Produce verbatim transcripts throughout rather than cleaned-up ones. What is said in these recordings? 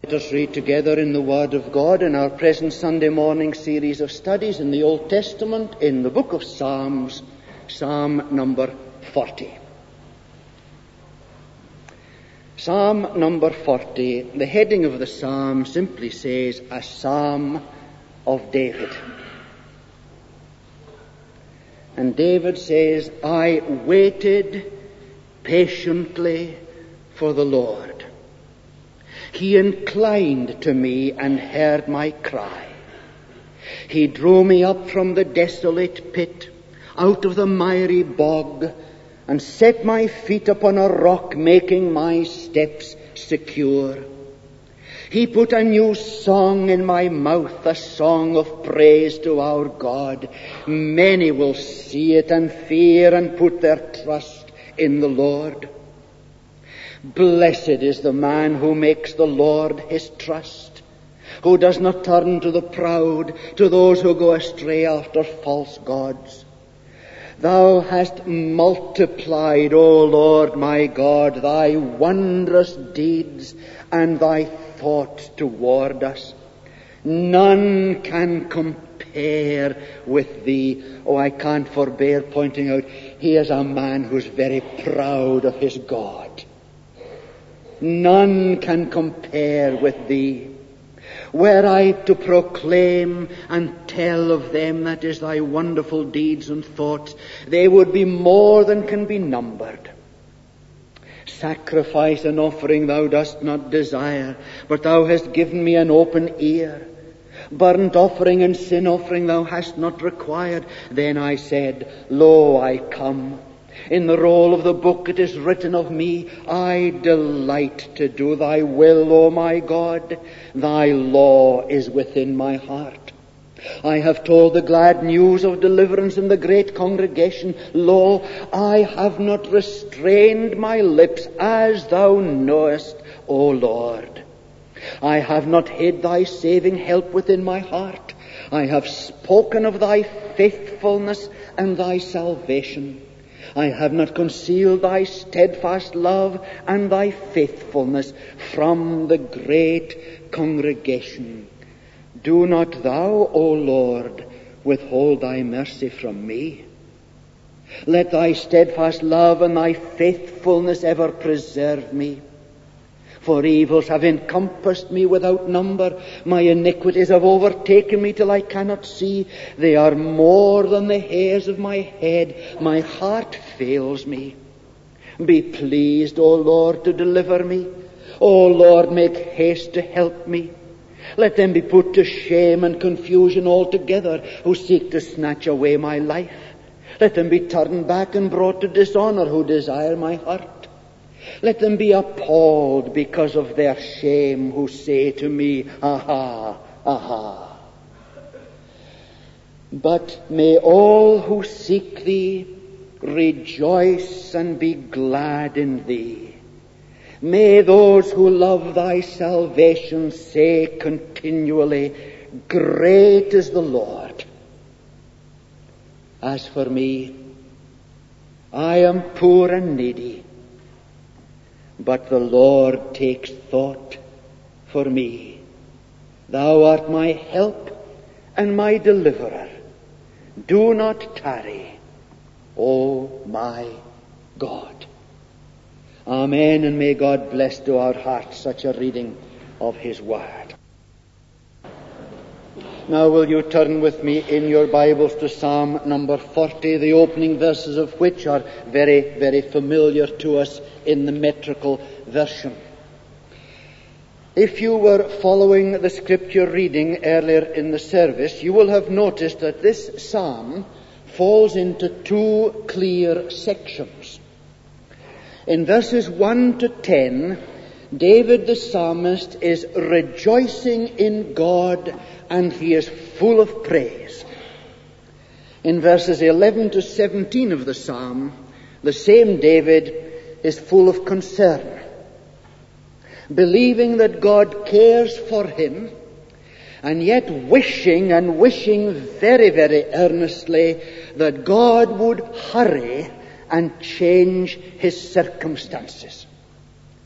Let us read together in the Word of God in our present Sunday morning series of studies in the Old Testament in the book of Psalms, Psalm number forty. Psalm number forty, the heading of the psalm simply says, a psalm of David. And David says, I waited patiently for the Lord. He inclined to me and heard my cry. He drew me up from the desolate pit, out of the miry bog, and set my feet upon a rock, making my steps secure. He put a new song in my mouth, a song of praise to our God. Many will see it and fear and put their trust in the Lord. Blessed is the man who makes the Lord his trust, who does not turn to the proud, to those who go astray after false gods. Thou hast multiplied, O Lord my God, thy wondrous deeds and thy thoughts toward us. None can compare with thee. Oh, I can't forbear pointing out, here's a man who's very proud of his God. None can compare with thee. Were I to proclaim and tell of them, that is thy wonderful deeds and thoughts, they would be more than can be numbered. Sacrifice and offering thou dost not desire, but thou hast given me an open ear. Burnt offering and sin offering thou hast not required. Then I said, Lo, I come. In the roll of the book it is written of me, I delight to do thy will, O my God. Thy law is within my heart. I have told the glad news of deliverance in the great congregation. Lo, I have not restrained my lips, as thou knowest, O Lord. I have not hid thy saving help within my heart. I have spoken of thy faithfulness and thy salvation. I have not concealed thy steadfast love and thy faithfulness from the great congregation. Do not thou, O Lord, withhold thy mercy from me. Let thy steadfast love and thy faithfulness ever preserve me. For evils have encompassed me without number. My iniquities have overtaken me till I cannot see. They are more than the hairs of my head. My heart fails me. Be pleased, O Lord, to deliver me. O Lord, make haste to help me. Let them be put to shame and confusion altogether who seek to snatch away my life. Let them be turned back and brought to dishonor who desire my heart. Let them be appalled because of their shame who say to me, Aha, aha. But may all who seek thee rejoice and be glad in thee. May those who love thy salvation say continually, Great is the Lord. As for me, I am poor and needy, but the Lord takes thought for me. Thou art my help and my deliverer. Do not tarry, O my God. Amen, and may God bless to our hearts such a reading of his word. Now will you turn with me in your Bibles to Psalm number forty, the opening verses of which are very, very familiar to us in the metrical version. If you were following the scripture reading earlier in the service, you will have noticed that this psalm falls into two clear sections. In verses one to ten, David the psalmist is rejoicing in God and he is full of praise. In verses eleven to seventeen of the psalm, the same David is full of concern, believing that God cares for him, and yet wishing and wishing very, very earnestly that God would hurry and change his circumstances.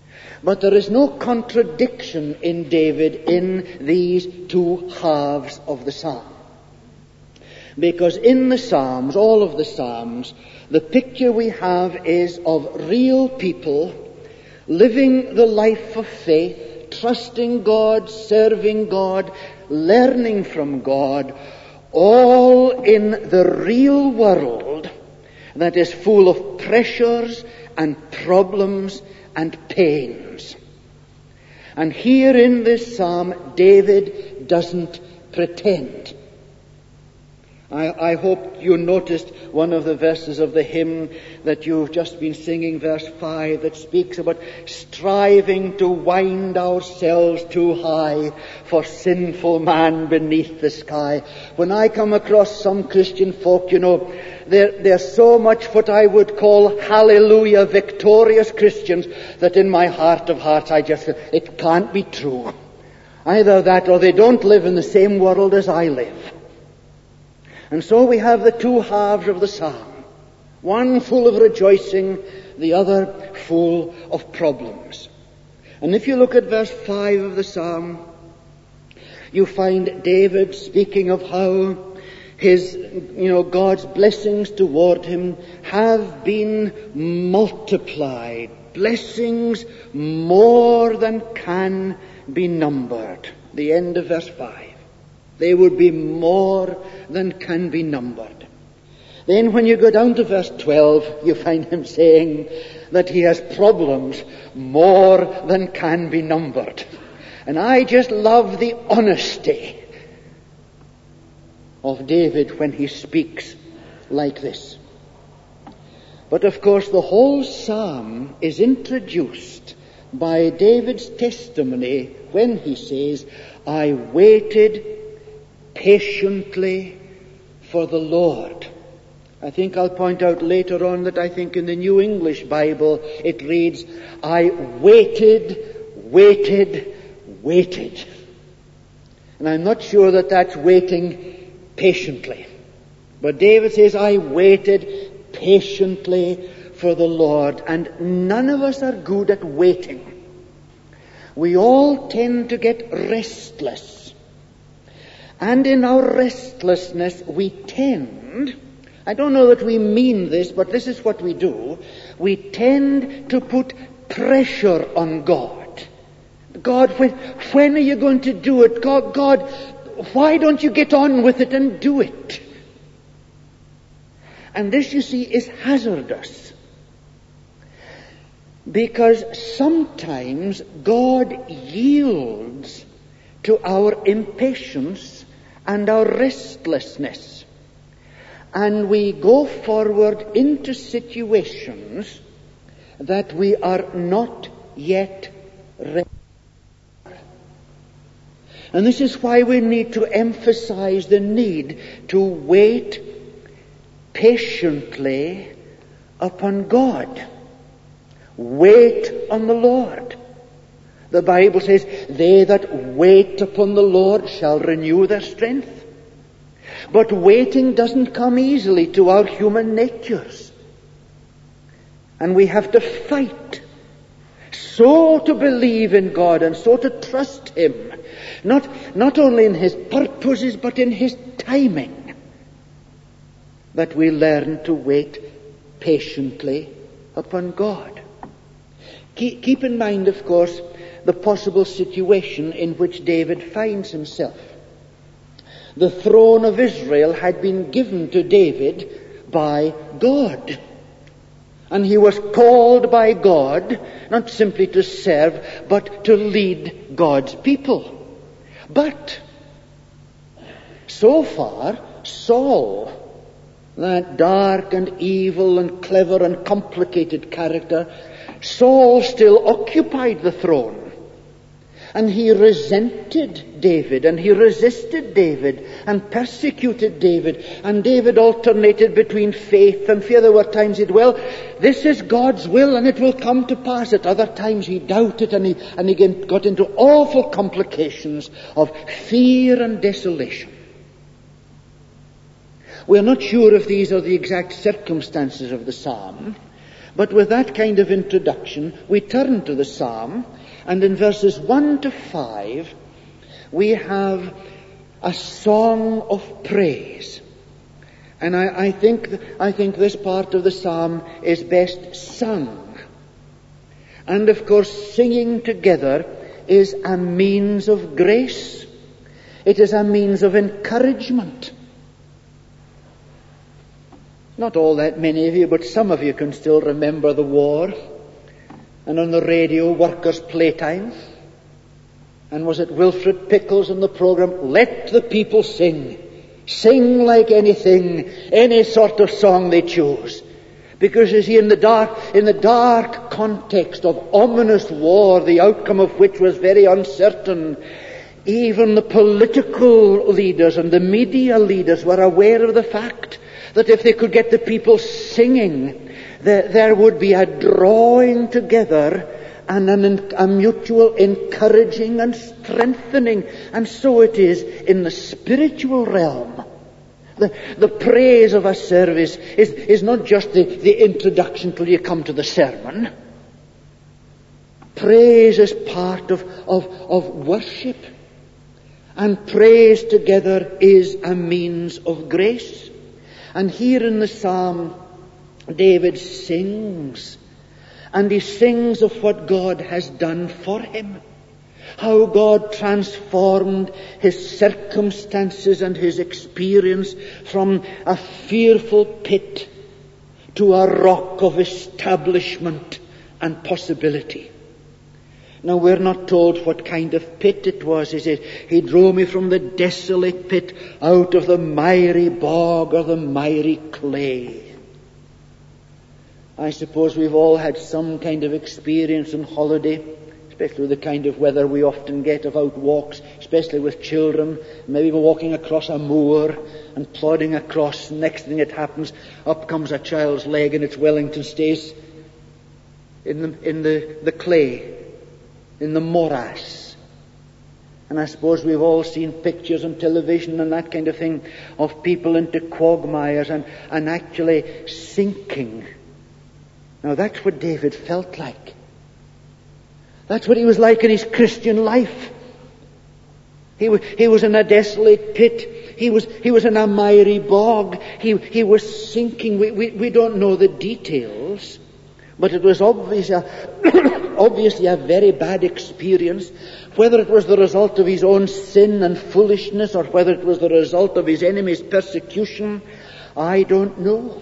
But there is no contradiction in David in these two halves of the psalm. Because in the Psalms, all of the Psalms, the picture we have is of real people living the life of faith, trusting God, serving God, learning from God, all in the real world that is full of pressures and problems and pains. And here in this psalm, David doesn't pretend. I, I hope you noticed one of the verses of the hymn that you've just been singing, verse five, that speaks about striving to wind ourselves too high for sinful man beneath the sky. When I come across some Christian folk, you know, they're, they're so much what I would call hallelujah victorious Christians that in my heart of hearts I just feel it can't be true. Either that or they don't live in the same world as I live. And so we have the two halves of the psalm. One full of rejoicing, the other full of problems. And if you look at verse five of the psalm, you find David speaking of how his, you know, God's blessings toward him have been multiplied. Blessings more than can be numbered. The end of verse five. They would be more than can be numbered. Then when you go down to verse twelve, you find him saying that he has problems more than can be numbered. And I just love the honesty of David when he speaks like this. But of course the whole psalm is introduced by David's testimony when he says, I waited patiently for the Lord. I think I'll point out later on that I think in the New English Bible it reads, I waited, waited, waited. And I'm not sure that that's waiting patiently. But David says, I waited patiently for the Lord. And none of us are good at waiting. We all tend to get restless. And in our restlessness, we tend, I don't know that we mean this, but this is what we do, we tend to put pressure on God. God, when, when are you going to do it? God, God, why don't you get on with it and do it? And this, you see, is hazardous. Because sometimes God yields to our impatience and our restlessness. And we go forward into situations that we are not yet ready for. And this is why we need to emphasize the need to wait patiently upon God. Wait on the Lord. The Bible says, they that wait upon the Lord shall renew their strength. But waiting doesn't come easily to our human natures. And we have to fight so to believe in God and so to trust Him, not, not only in His purposes but in His timing, that we learn to wait patiently upon God. Keep, keep in mind, of course, the possible situation in which David finds himself. The throne of Israel had been given to David by God. And he was called by God, not simply to serve, but to lead God's people. But, so far, Saul, that dark and evil and clever and complicated character, Saul still occupied the throne. And he resented David, and he resisted David, and persecuted David. And David alternated between faith and fear. There were times he'd, well, this is God's will, and it will come to pass. At other times he doubted, and he, and he got into awful complications of fear and desolation. We are not sure if these are the exact circumstances of the psalm, But with that kind of introduction, we turn to the psalm, and in verses one to five, we have a song of praise. And I, I think I think this part of the psalm is best sung. And of course, singing together is a means of grace. It is a means of encouragement. Not all that many of you, but some of you can still remember the war. And on the radio, Workers' Playtime. And was it Wilfred Pickles in the program, Let the People Sing. Sing like anything, any sort of song they choose. Because you see, in the dark, in the dark context of ominous war, the outcome of which was very uncertain, even the political leaders and the media leaders were aware of the fact that if they could get the people singing, there, there would be a drawing together and an, a mutual encouraging and strengthening. And so it is in the spiritual realm. The, the praise of a service is, is not just the, the introduction till you come to the sermon. Praise is part of, of, of worship. And praise together is a means of grace. And here in the psalm, David sings. And he sings of what God has done for him. How God transformed his circumstances and his experience from a fearful pit to a rock of establishment and possibility. Now, we're not told what kind of pit it was. He said, He drove me from the desolate pit out of the miry bog or the miry clay. I suppose we've all had some kind of experience on holiday, especially the kind of weather we often get of out walks, especially with children. Maybe we're walking across a moor and plodding across. Next thing that happens, up comes a child's leg and its Wellington stays in the, in the, the clay, in the morass. And I suppose we've all seen pictures on television and that kind of thing of people into quagmires and, and actually sinking. Now that's what David felt like. That's what he was like in his Christian life. He was, he was in a desolate pit. He was, he was in a miry bog. He, he was sinking. We, we, we don't know the details, but it was obvious, a, obviously a very bad experience. Whether it was the result of his own sin and foolishness or whether it was the result of his enemy's persecution, I don't know.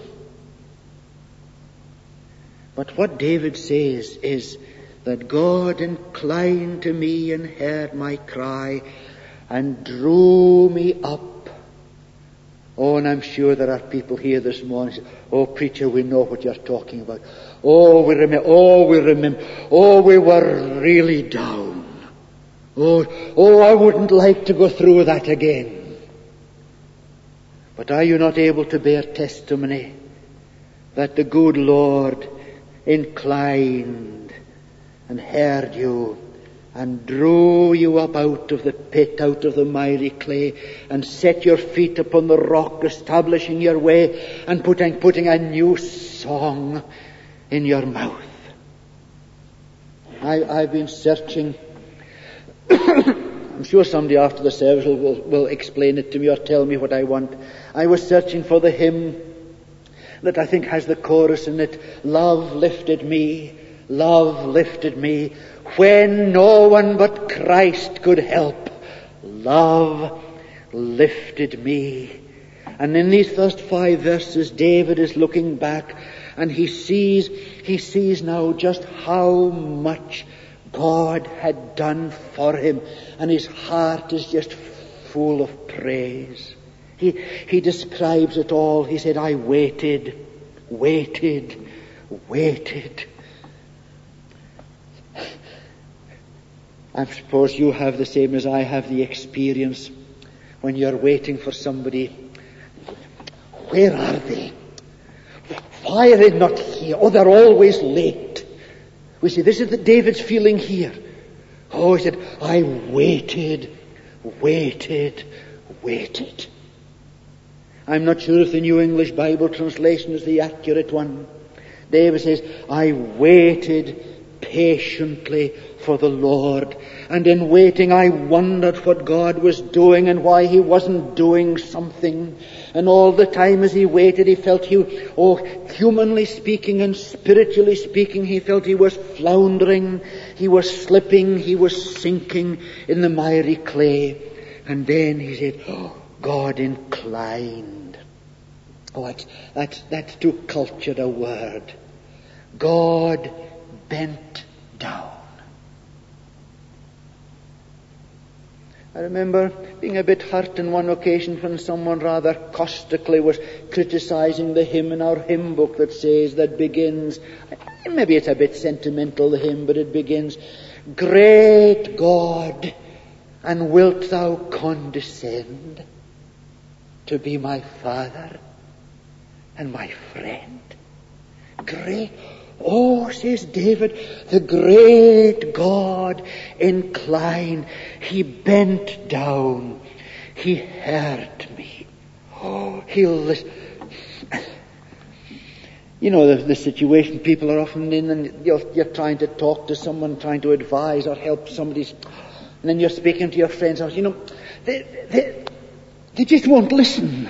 But what David says is that God inclined to me and heard my cry and drew me up. Oh, and I'm sure there are people here this morning who say, oh, preacher, we know what you're talking about. Oh, we remember, oh, we remember, oh, we were really down. Oh, oh, I wouldn't like to go through that again. But are you not able to bear testimony that the good Lord inclined and heard you and drew you up out of the pit, out of the miry clay, and set your feet upon the rock, establishing your way and putting, putting a new song in your mouth? I, I've been searching. I'm sure somebody after the service will, will, will explain it to me or tell me what I want. I was searching for the hymn that I think has the chorus in it. Love lifted me, love lifted me, when no one but Christ could help. Love lifted me. And in these first five verses, David is looking back and he sees, he sees now just how much God had done for him. And his heart is just full of praise. He, he describes it all. He said, I waited, waited, waited. I suppose you have the same as I have the experience when you're waiting for somebody. Where are they? Why are they not here? Oh, they're always late. We see, this is the David's feeling here. Oh, he said, I waited, waited, waited. I'm not sure if the New English Bible translation is the accurate one. David says, I waited patiently for the Lord. And in waiting I wondered what God was doing and why he wasn't doing something. And all the time as he waited, he felt he, oh, humanly speaking and spiritually speaking, he felt he was floundering, he was slipping, he was sinking in the miry clay. And then he said, oh, God inclined. Oh, that's, that's, that's too cultured a word. God bent down. I remember being a bit hurt on one occasion when someone rather caustically was criticizing the hymn in our hymn book that says, that begins, maybe it's a bit sentimental, the hymn, but it begins, Great God, and wilt thou condescend to be my Father and my friend? Great. Oh, says David, the great God inclined. He bent down. He heard me. Oh, he listened. You know the, the situation people are often in, and you're, you're trying to talk to someone, trying to advise or help somebody, and then you're speaking to your friends, and you know, they, they, they just won't listen.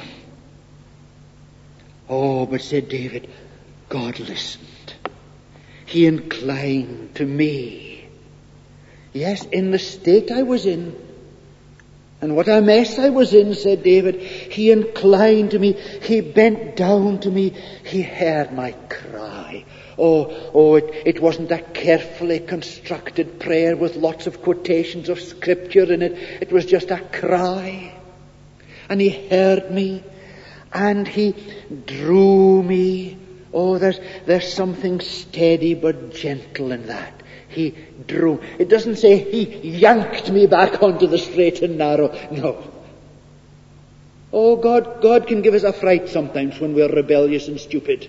Oh, but said David, God listened. He inclined to me. Yes, in the state I was in, and what a mess I was in, said David, he inclined to me, he bent down to me, he heard my cry. Oh, oh, it, it wasn't a carefully constructed prayer with lots of quotations of scripture in it. It was just a cry. And he heard me, and he drew me. Oh, there's, there's something steady but gentle in that. He drew. It doesn't say he yanked me back onto the straight and narrow. No. Oh, God, God can give us a fright sometimes when we're rebellious and stupid.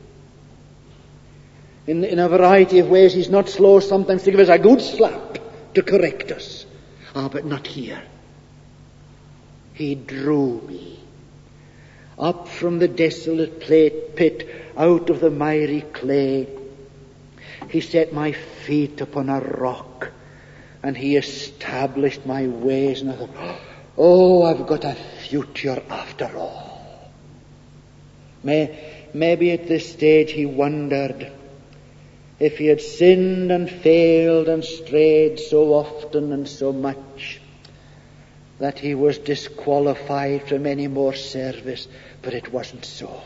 In, in a variety of ways, he's not slow sometimes to give us a good slap to correct us. Ah, but not here. He drew me up from the desolate pit, out of the miry clay. He set my feet upon a rock, and he established my ways. And I thought, oh, I've got a future after all. May, maybe at this stage he wondered if he had sinned and failed and strayed so often and so much that he was disqualified from any more service, but it wasn't so.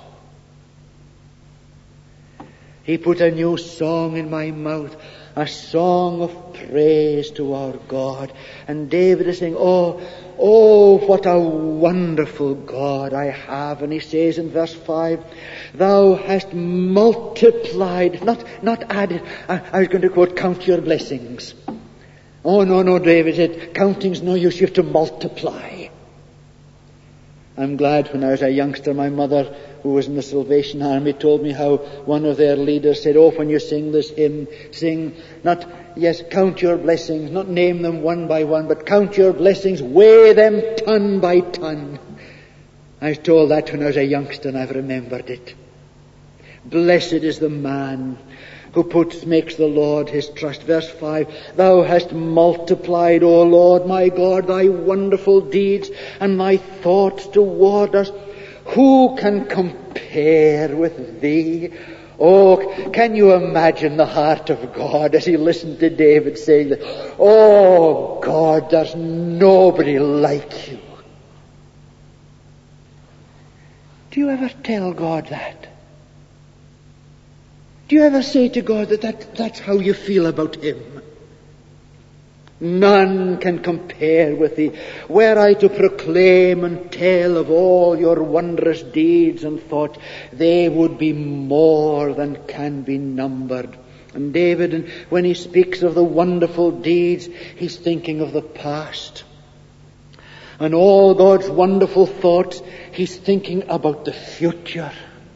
He put a new song in my mouth, a song of praise to our God. And David is saying, oh, oh, what a wonderful God I have. And he says in verse five, thou hast multiplied, not, not added. I, I was going to quote, count your blessings. Oh, no, no, David said, counting's no use, you have to multiply. I'm glad when I was a youngster, my mother, who was in the Salvation Army, told me how one of their leaders said, oh, when you sing this hymn, sing, not, yes, count your blessings, not name them one by one, but count your blessings, weigh them ton by ton. I was told that when I was a youngster, and I've remembered it. Blessed is the man who puts, makes the Lord his trust. Verse five, thou hast multiplied, O Lord my God, thy wonderful deeds and thy thoughts toward us. Who can compare with thee? Oh, can you imagine the heart of God as he listened to David saying that, oh God, there's nobody like you. Do you ever tell God that? Do you ever say to God that, that that's how you feel about him? None can compare with thee. Were I to proclaim and tell of all your wondrous deeds and thoughts, they would be more than can be numbered. And David, when he speaks of the wonderful deeds, he's thinking of the past. And all God's wonderful thoughts, he's thinking about the future.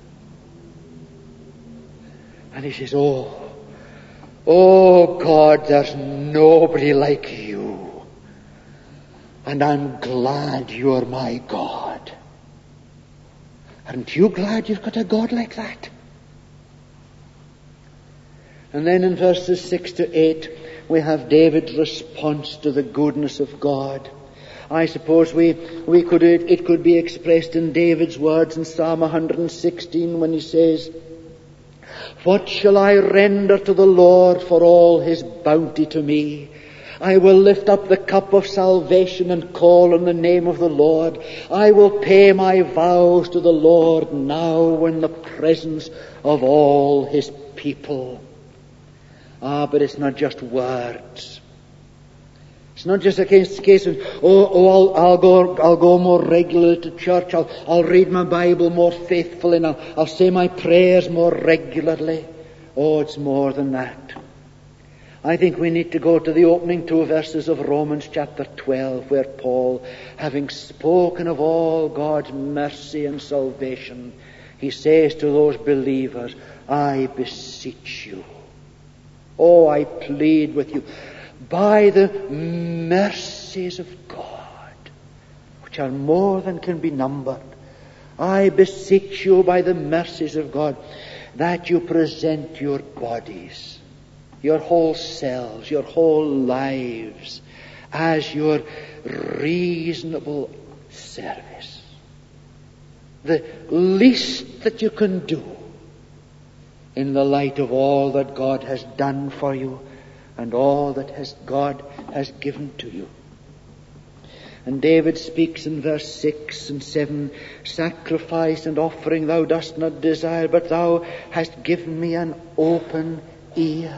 And he says, oh, oh God, there's nobody like you. And I'm glad you're my God. Aren't you glad you've got a God like that? And then in verses six to eight, we have David's response to the goodness of God. I suppose we, we could, it could be expressed in David's words in Psalm one hundred sixteen when he says, "What shall I render to the Lord for all his bounty to me? I will lift up the cup of salvation and call on the name of the Lord. I will pay my vows to the Lord now in the presence of all his people." Ah, but it's not just words. It's not just a case, case of, oh, oh I'll, I'll go, I'll go more regularly to church. I'll, I'll read my Bible more faithfully. And I'll, I'll say my prayers more regularly. Oh, it's more than that. I think we need to go to the opening two verses of Romans chapter twelve, where Paul, having spoken of all God's mercy and salvation, he says to those believers, "I beseech you. Oh, I plead with you, by the mercies of God, which are more than can be numbered, I beseech you by the mercies of God, that you present your bodies, your whole selves, your whole lives, as your reasonable service. The least that you can do in the light of all that God has done for you and all that has God has given to you." And David speaks in verse six and seven, "Sacrifice and offering thou dost not desire, but thou hast given me an open ear."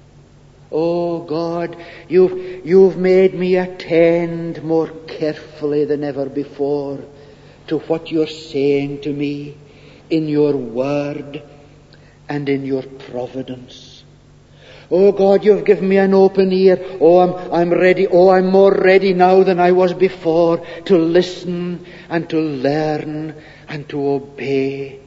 Oh God, you've, you've made me attend more carefully than ever before to what you're saying to me in your word and in your providence. Oh God, you've given me an open ear. Oh, I'm, I'm ready. Oh, I'm more ready now than I was before to listen and to learn and to obey,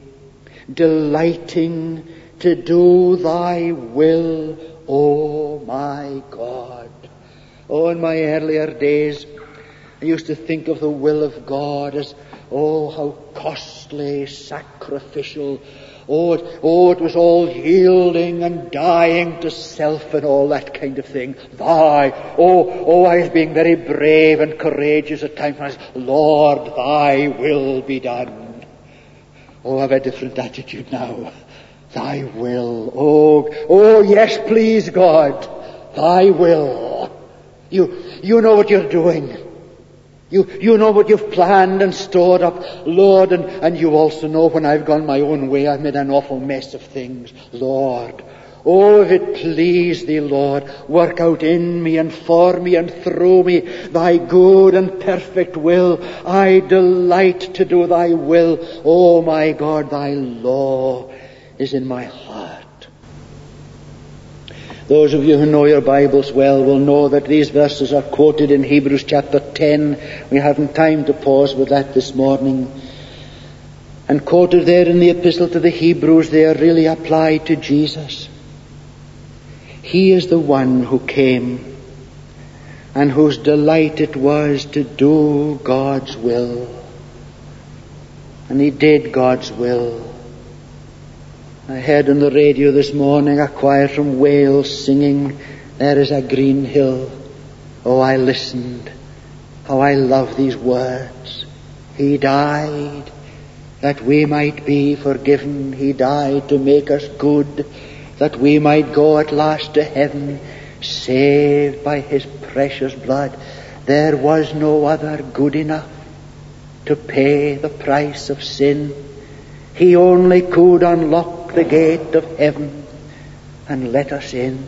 delighting to do thy will, oh my God. Oh, in my earlier days, I used to think of the will of God as, oh, how costly, sacrificial. Oh it, oh, it was all yielding and dying to self and all that kind of thing. Thy, oh, oh, I was being very brave and courageous at times. I was, "Lord, thy will be done." Oh, I have a different attitude now. Thy will. Oh, oh, yes, please, God. Thy will. You, you know what you're doing. You, you know what you've planned and stored up, Lord, and, and you also know when I've gone my own way, I've made an awful mess of things. Lord, oh, if it please thee, Lord, work out in me and for me and through me thy good and perfect will. I delight to do thy will. Oh, my God, thy law is in my heart. Those of you who know your Bibles well will know that these verses are quoted in Hebrews chapter ten. We haven't time to pause with that this morning. And quoted there in the epistle to the Hebrews, they are really applied to Jesus. He is the one who came and whose delight it was to do God's will. And he did God's will. I heard on the radio this morning a choir from Wales singing, "There is a green hill." Oh, I listened. How I love these words. He died that we might be forgiven. He died to make us good, that we might go at last to heaven, saved by his precious blood. There was no other good enough to pay the price of sin. He only could unlock the gate of heaven and let us in.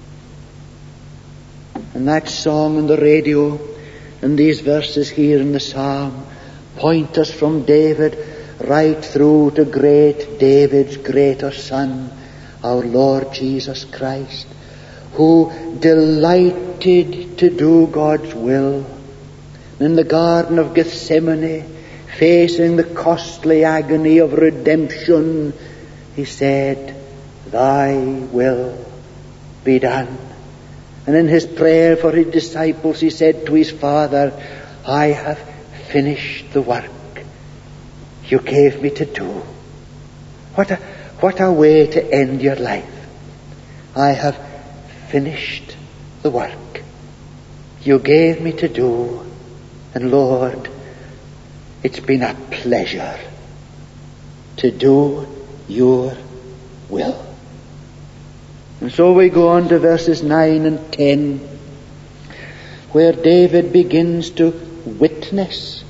And that song on the radio and these verses here in the Psalm point us from David right through to great David's greater son, our Lord Jesus Christ, who delighted to do God's will. In the Garden of Gethsemane, facing the costly agony of redemption, he said, "Thy will be done." And in his prayer for his disciples, he said to his Father, "I have finished the work you gave me to do." What a, what a way to end your life. I have finished the work you gave me to do. And Lord, it's been a pleasure to do your will. And so we go on to verses nine and ten, where David begins to witness.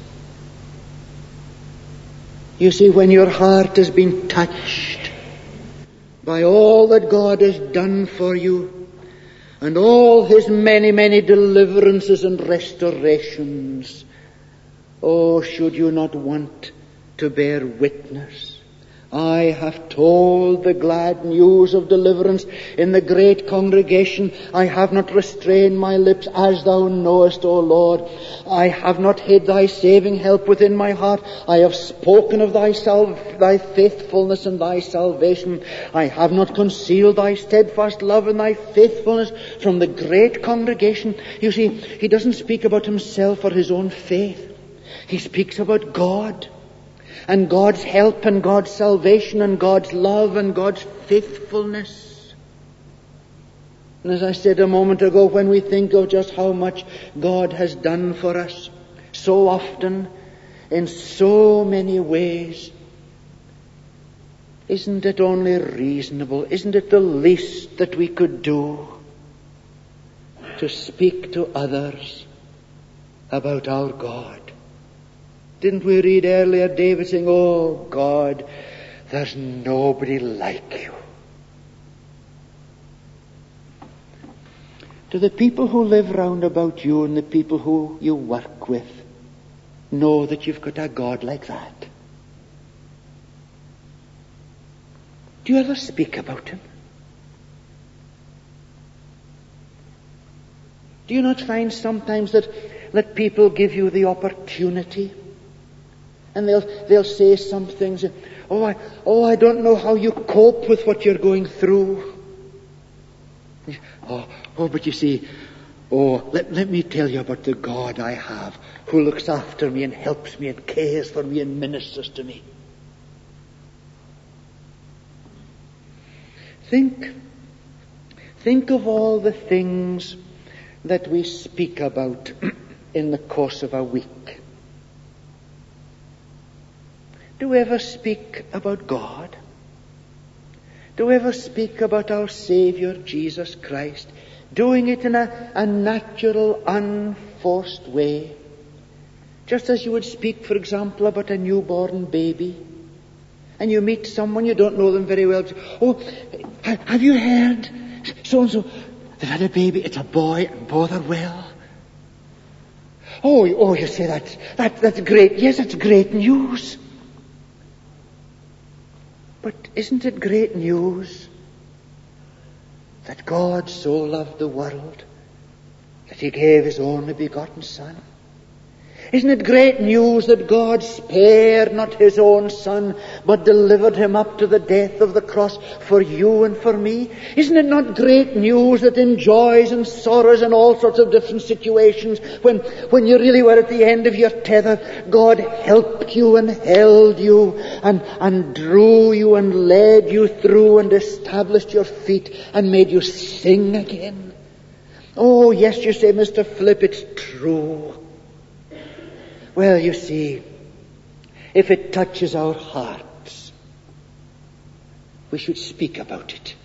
You see, when your heart has been touched by all that God has done for you, and all His many, many deliverances and restorations, oh, should you not want to bear witness? I have told the glad news of deliverance in the great congregation. I have not restrained my lips, as thou knowest, O Lord. I have not hid thy saving help within my heart. I have spoken of thy, sal- thy faithfulness and thy salvation. I have not concealed thy steadfast love and thy faithfulness from the great congregation. You see, he doesn't speak about himself or his own faith. He speaks about God, and God's help, and God's salvation, and God's love, and God's faithfulness. And as I said a moment ago, when we think of just how much God has done for us, so often, in so many ways, isn't it only reasonable, isn't it the least that we could do to speak to others about our God? Didn't we read earlier David saying, "Oh God, there's nobody like you"? Do the people who live round about you and the people who you work with know that you've got a God like that? Do you ever speak about Him? Do you not find sometimes that, that people give you the opportunity? And they'll they'll say some things. Oh, I oh I don't know how you cope with what you're going through. Oh, oh, but you see, oh, let let me tell you about the God I have, who looks after me and helps me and cares for me and ministers to me. Think, think of all the things that we speak about in the course of a week. Do we ever speak about God? Do we ever speak about our Savior, Jesus Christ, doing it in a, a natural, unforced way? Just as you would speak, for example, about a newborn baby. And you meet someone, you don't know them very well. Oh, have you heard? So-and-so, they've had a baby, it's a boy, and both are well. Oh, oh, you say that, that that's great. Yes, that's great news. But isn't it great news that God so loved the world that He gave His only begotten Son? Isn't it great news that God spared not His own Son, but delivered Him up to the death of the cross for you and for me? Isn't it not great news that in joys and sorrows and all sorts of different situations, when, when you really were at the end of your tether, God helped you and held you and, and drew you and led you through and established your feet and made you sing again? Oh, yes, you say, Mister Flip, it's true. Well, you see, if it touches our hearts, we should speak about it.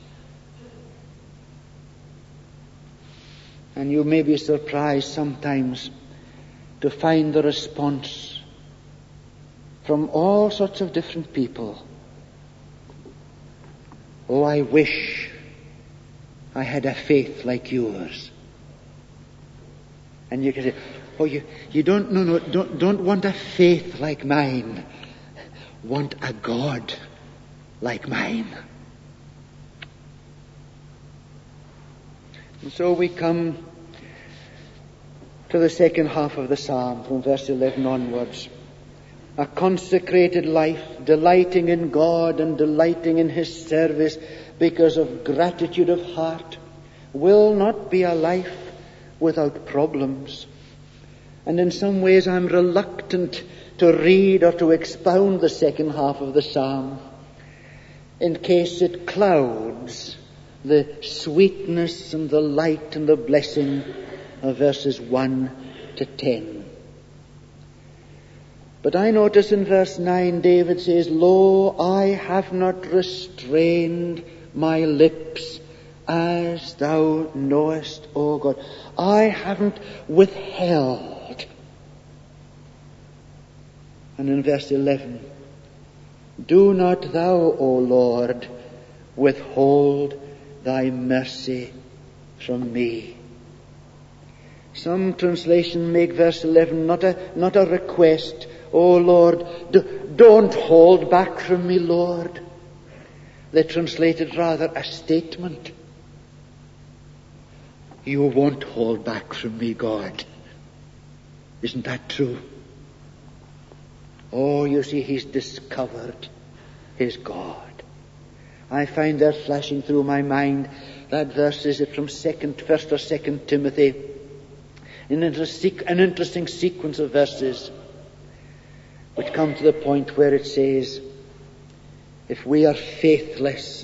And you may be surprised sometimes to find the response from all sorts of different people. Oh, I wish I had a faith like yours. And you can say, oh, you, you don't, no, no, don't, don't want a faith like mine. Want a God like mine. And so we come to the second half of the psalm from verse eleven onwards. A consecrated life, delighting in God and delighting in His service because of gratitude of heart, will not be a life without problems. And in some ways I'm reluctant to read or to expound the second half of the psalm in case it clouds the sweetness and the light and the blessing of verses one to ten. But I notice in verse nine, David says, Lo, I have not restrained my lips, as thou knowest, O God. I haven't withheld. And in verse eleven, do not thou, O Lord, withhold thy mercy from me. Some translations make verse eleven not a, not a request. O Lord, do, don't hold back from me, Lord. They translated rather a statement. You won't hold back from me, God. Isn't that true? Oh, you see, he's discovered his God. I find there flashing through my mind that verse, is it from second, first or second Timothy? An interesting, an interesting sequence of verses which come to the point where it says, if we are faithless,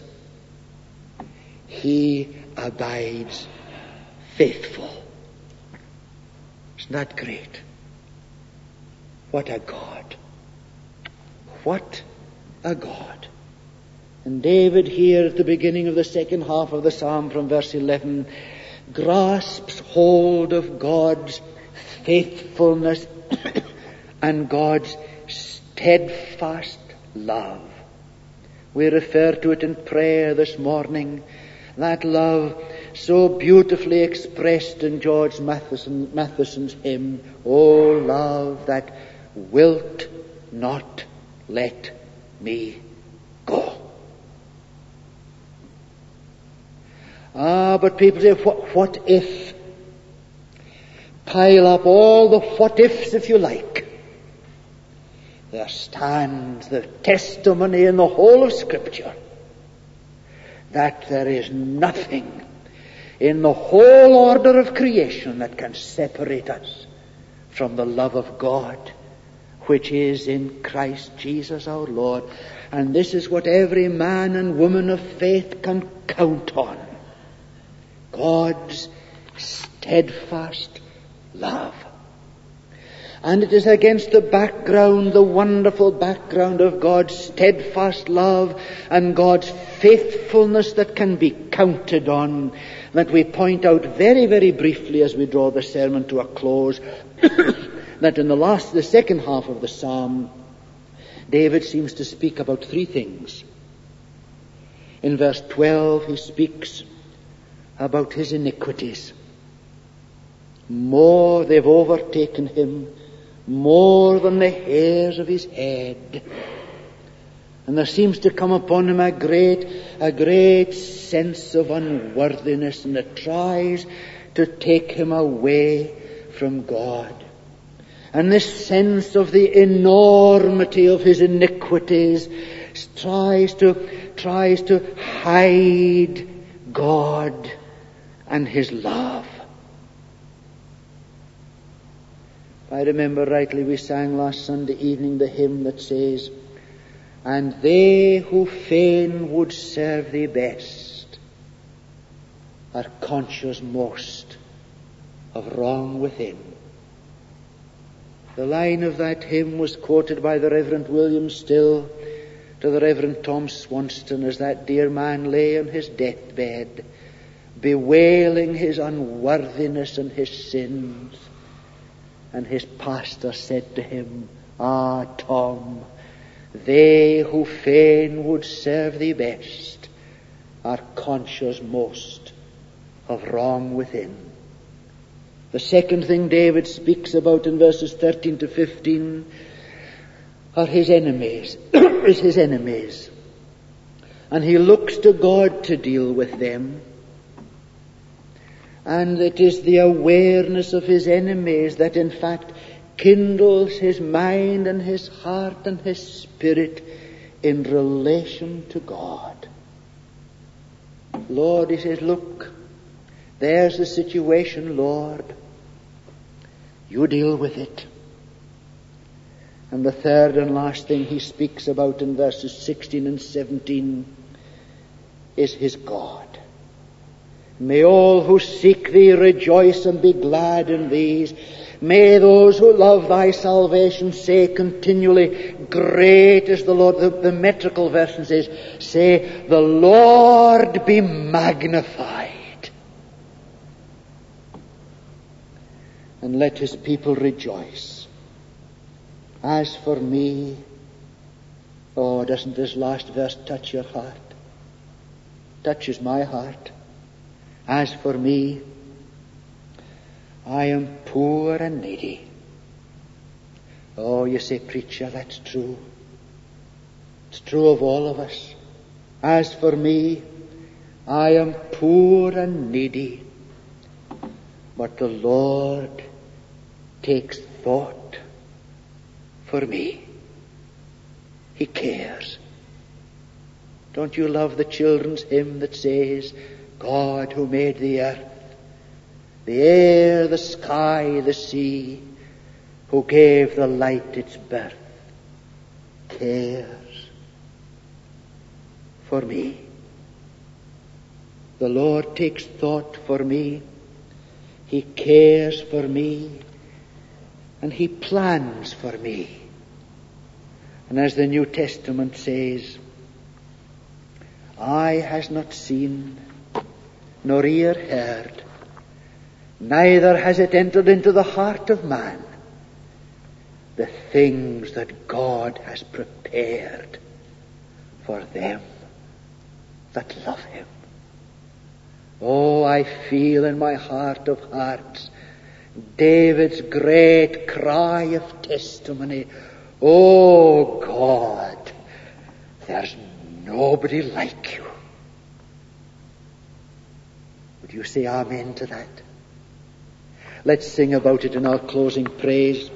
he abides faithful. Isn't that great? What a God. What a God. And David here at the beginning of the second half of the psalm from verse eleven grasps hold of God's faithfulness and God's steadfast love. We refer to it in prayer this morning, that love so beautifully expressed in George Matheson, Matheson's hymn, O love that wilt not let me go. Ah, but people say, what, what if? Pile up all the what ifs if you like. There stands the testimony in the whole of Scripture that there is nothing in the whole order of creation that can separate us from the love of God, which is in Christ Jesus our Lord. And this is what every man and woman of faith can count on. God's steadfast love. And it is against the background, the wonderful background of God's steadfast love and God's faithfulness that can be counted on, that we point out very, very briefly as we draw the sermon to a close, that in the last, the second half of the psalm, David seems to speak about three things. In verse twelve, he speaks about his iniquities. More, they've overtaken him, more than the hairs of his head. And there seems to come upon him a great, a great sense of unworthiness, and it tries to take him away from God. And this sense of the enormity of his iniquities tries to, tries to hide God and his love. If I remember rightly, we sang last Sunday evening the hymn that says, and they who fain would serve thee best are conscious most of wrong within. The line of that hymn was quoted by the Reverend William Still to the Reverend Tom Swanston as that dear man lay on his deathbed, bewailing his unworthiness and his sins. And his pastor said to him, ah, Tom, they who fain would serve thee best are conscious most of wrong within. The second thing David speaks about in verses thirteen to fifteen are his enemies, is his enemies. And he looks to God to deal with them. And it is the awareness of his enemies that in fact kindles his mind and his heart and his spirit in relation to God. Lord, he says, look, there's the situation, Lord. You deal with it. And the third and last thing he speaks about in verses sixteen and seventeen is his God. May all who seek thee rejoice and be glad in these. May those who love thy salvation say continually, great is the Lord. The, the metrical version says, say, the Lord be magnified. And let his people rejoice. As for me, oh, doesn't this last verse touch your heart? Touches my heart. As for me, I am poor and needy. Oh, you say, preacher, that's true. It's true of all of us. As for me, I am poor and needy. But the Lord takes thought for me. He cares. Don't you love the children's hymn that says, God who made the earth, the air, the sky, the sea, who gave the light its birth, cares for me. The Lord takes thought for me. He cares for me. And he plans for me. And as the New Testament says, eye has not seen, nor ear heard, neither has it entered into the heart of man the things that God has prepared for them that love him. Oh, I feel in my heart of hearts David's great cry of testimony. Oh God, there's nobody like you. Would you say amen to that? Let's sing about it in our closing praise.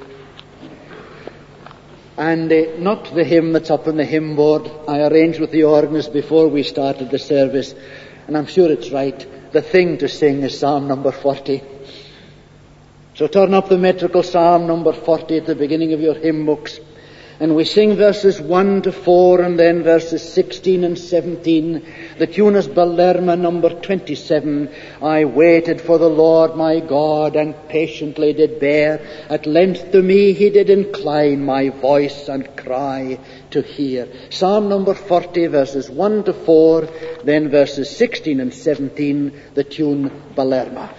And uh, not the hymn that's up on the hymn board. I arranged with the organist before we started the service, and I'm sure it's right. The thing to sing is Psalm number forty. So turn up the metrical Psalm number forty at the beginning of your hymn books. And we sing verses one to four and then verses sixteen and seventeen. The tune is Balerma number twenty-seven. I waited for the Lord my God and patiently did bear. At length to me he did incline my voice and cry to hear. Psalm number forty, verses one to four, then verses sixteen and seventeen, the tune Balerma.